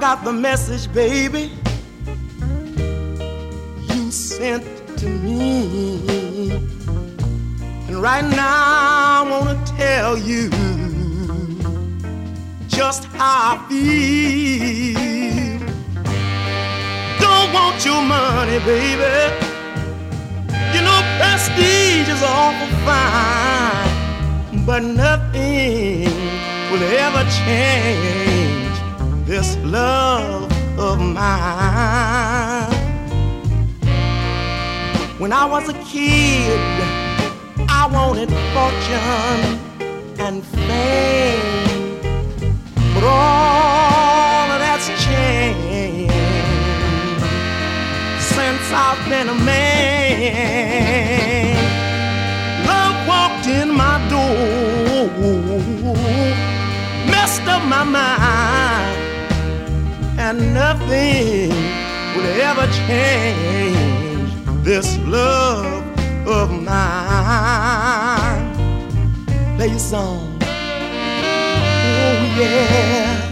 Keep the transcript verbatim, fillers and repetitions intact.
got the message, baby, you sent to me. And right now I wanna tell you just how I feel. Don't want your money, baby. You know prestige is awful fine, but nothing will ever change this love of mine. When I was a kid, I wanted fortune and fame, but all of that's changed since I've been a man. Love walked in my door, messed up my mind, and nothing would ever change this love of mine. Play your song. Oh yeah.